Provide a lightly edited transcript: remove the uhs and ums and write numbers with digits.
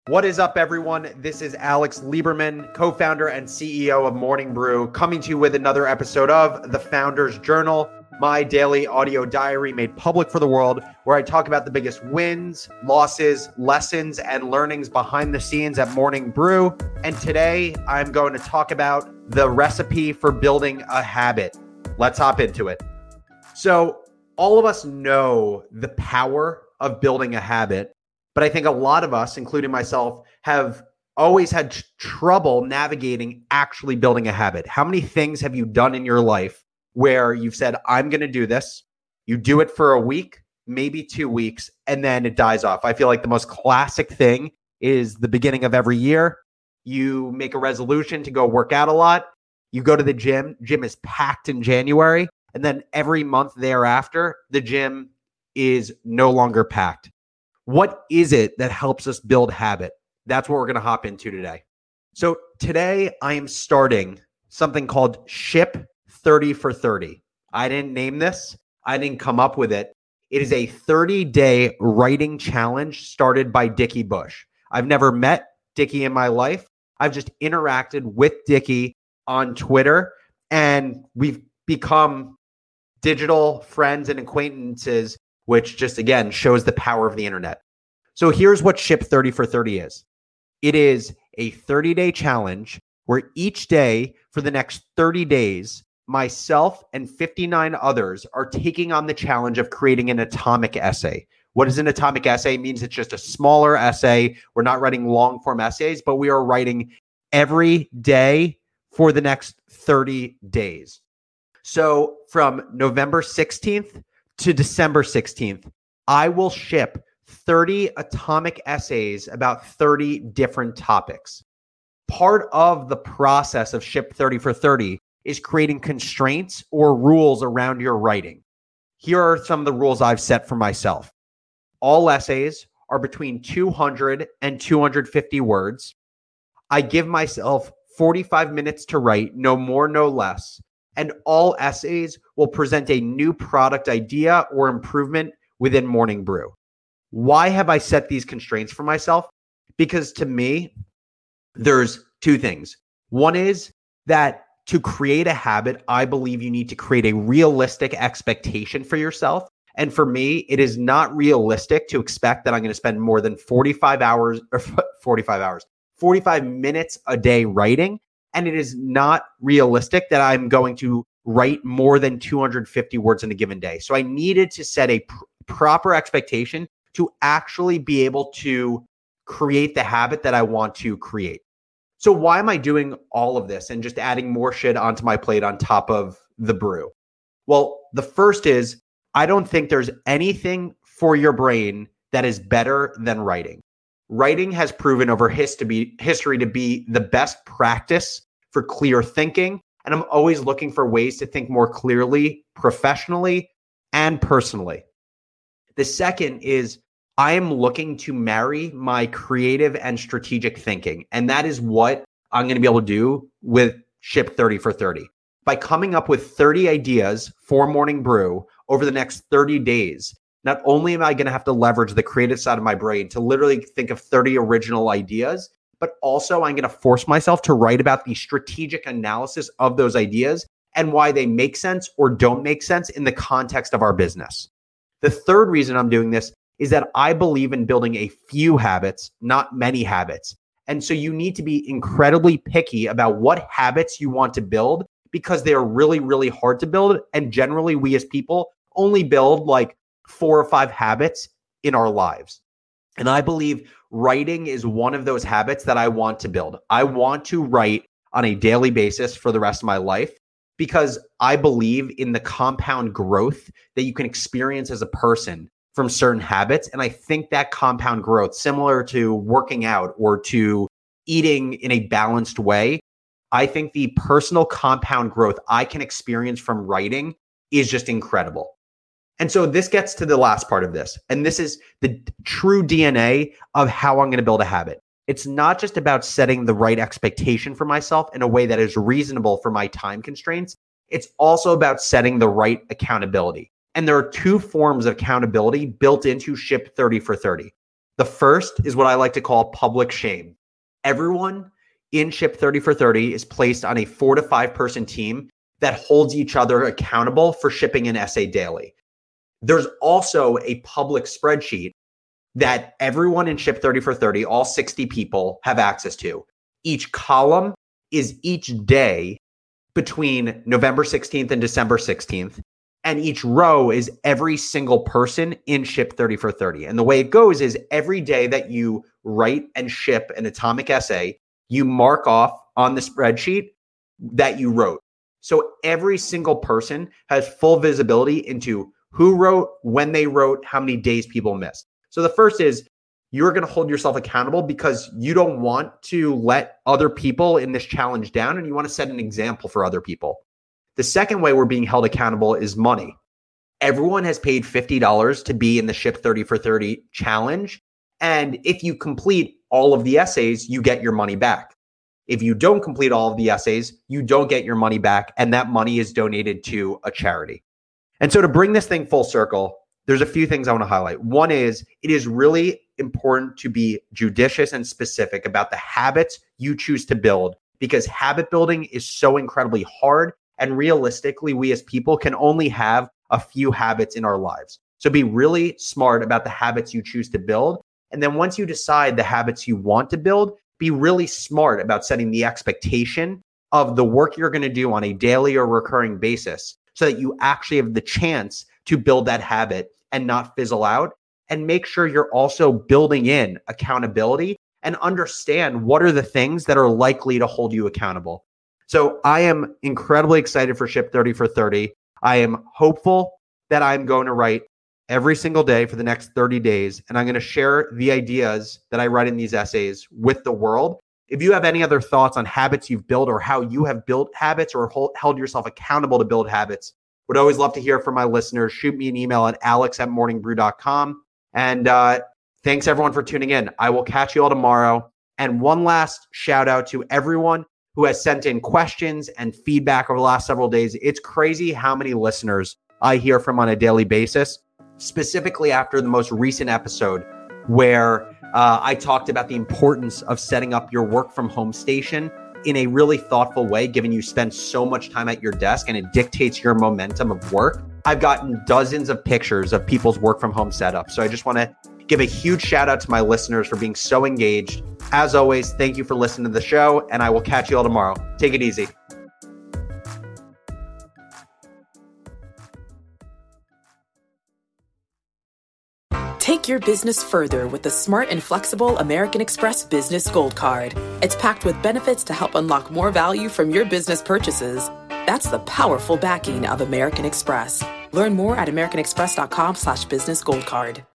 What is up, everyone? This is Alex Lieberman, co-founder and CEO of Morning Brew, coming to you with another episode of The Founder's Journal, my daily audio diary made public for the world, where I talk about the biggest wins, losses, lessons, and learnings behind the scenes at Morning Brew. And today, I'm going to talk about the recipe for building a habit. Let's hop into it. So, all of us know the power of building a habit. But I think a lot of us, including myself, have always had trouble navigating actually building a habit. How many things have you done in your life where you've said, I'm going to do this? You do it for a week, maybe 2 weeks, and then it dies off. I feel like the most classic thing is the beginning of every year. You make a resolution to go work out a lot. You go to the gym. Gym is packed in January. And then every month thereafter, the gym is no longer packed. What is it that helps us build habit? That's what we're going to hop into today. So today I am starting something called Ship 30 for 30. I didn't name this. I didn't come up with it. It is a 30-day writing challenge started by Dickie Bush. I've never met Dickie in my life. I've just interacted with Dickie on Twitter, and we've become digital friends and acquaintances, which just, again, shows the power of the internet. So here's what Ship 30 for 30 is. It is a 30-day challenge where each day for the next 30 days, myself and 59 others are taking on the challenge of creating an atomic essay. What is an atomic essay? It means it's just a smaller essay. We're not writing long-form essays, but we are writing every day for the next 30 days. So from November 16th to December 16th, I will ship 30 atomic essays about 30 different topics. Part of the process of Ship 30 for 30 is creating constraints or rules around your writing. Here are some of the rules I've set for myself. All essays are between 200 and 250 words. I give myself 45 minutes to write, no more, no less. And all essays will present a new product idea or improvement within Morning Brew. Why have I set these constraints for myself? Because to me, there's two things. One is that to create a habit, I believe you need to create a realistic expectation for yourself. And for me, it is not realistic to expect that I'm going to spend more than 45 minutes a day writing. And it is not realistic that I'm going to write more than 250 words in a given day. So I needed to set a proper expectation to actually be able to create the habit that I want to create. So why am I doing all of this and just adding more shit onto my plate on top of the brew? Well, the first is I don't think there's anything for your brain that is better than writing. Writing has proven over history to be the best practice for clear thinking. And I'm always looking for ways to think more clearly, professionally, and personally. The second is I am looking to marry my creative and strategic thinking. And that is what I'm going to be able to do with Ship 30 for 30. By coming up with 30 ideas for Morning Brew over the next 30 days, not only am I going to have to leverage the creative side of my brain to literally think of 30 original ideas, but also I'm going to force myself to write about the strategic analysis of those ideas and why they make sense or don't make sense in the context of our business. The third reason I'm doing this is that I believe in building a few habits, not many habits. And so you need to be incredibly picky about what habits you want to build because they're really, really hard to build. And generally, we as people only build like 4 or 5 habits in our lives. And I believe writing is one of those habits that I want to build. I want to write on a daily basis for the rest of my life because I believe in the compound growth that you can experience as a person from certain habits. And I think that compound growth, similar to working out or to eating in a balanced way, I think the personal compound growth I can experience from writing is just incredible. And so this gets to the last part of this. And this is the true DNA of how I'm going to build a habit. It's not just about setting the right expectation for myself in a way that is reasonable for my time constraints. It's also about setting the right accountability. And there are 2 forms of accountability built into Ship 30 for 30. The first is what I like to call public shame. Everyone in Ship 30 for 30 is placed on a 4 to 5 person team that holds each other accountable for shipping an essay daily. There's also a public spreadsheet that everyone in Ship 30 for 30, all 60 people, have access to. Each column is each day between November 16th and December 16th. And each row is every single person in Ship 30 for 30. And the way it goes is every day that you write and ship an atomic essay, you mark off on the spreadsheet that you wrote. So every single person has full visibility into who wrote, when they wrote, how many days people missed. So the first is you're going to hold yourself accountable because you don't want to let other people in this challenge down, and you want to set an example for other people. The second way we're being held accountable is money. Everyone has paid $50 to be in the Ship 30 for 30 challenge. And if you complete all of the essays, you get your money back. If you don't complete all of the essays, you don't get your money back. And that money is donated to a charity. And so to bring this thing full circle, there's a few things I want to highlight. One is it is really important to be judicious and specific about the habits you choose to build, because habit building is so incredibly hard. And realistically, we as people can only have a few habits in our lives. So be really smart about the habits you choose to build. And then once you decide the habits you want to build, be really smart about setting the expectation of the work you're going to do on a daily or recurring basis so that you actually have the chance to build that habit and not fizzle out. And make sure you're also building in accountability and understand what are the things that are likely to hold you accountable. So I am incredibly excited for Ship 30 for 30. I am hopeful that I'm going to write every single day for the next 30 days, and I'm going to share the ideas that I write in these essays with the world. If you have any other thoughts on habits you've built or how you have built habits or held yourself accountable to build habits, would always love to hear from my listeners. Shoot me an email at alex@morningbrew.com. And thanks everyone for tuning in. I will catch you all tomorrow. And one last shout out to everyone who has sent in questions and feedback over the last several days. It's crazy how many listeners I hear from on a daily basis, specifically after the most recent episode where I talked about the importance of setting up your work from home station in a really thoughtful way, given you spend so much time at your desk and it dictates your momentum of work. I've gotten dozens of pictures of people's work from home setup. So I just want to give a huge shout out to my listeners for being so engaged. As always, thank you for listening to the show, and I will catch you all tomorrow. Take it easy. Take your business further with the smart and flexible American Express Business Gold Card. It's packed with benefits to help unlock more value from your business purchases. That's the powerful backing of American Express. Learn more at americanexpress.com/businessgoldcard.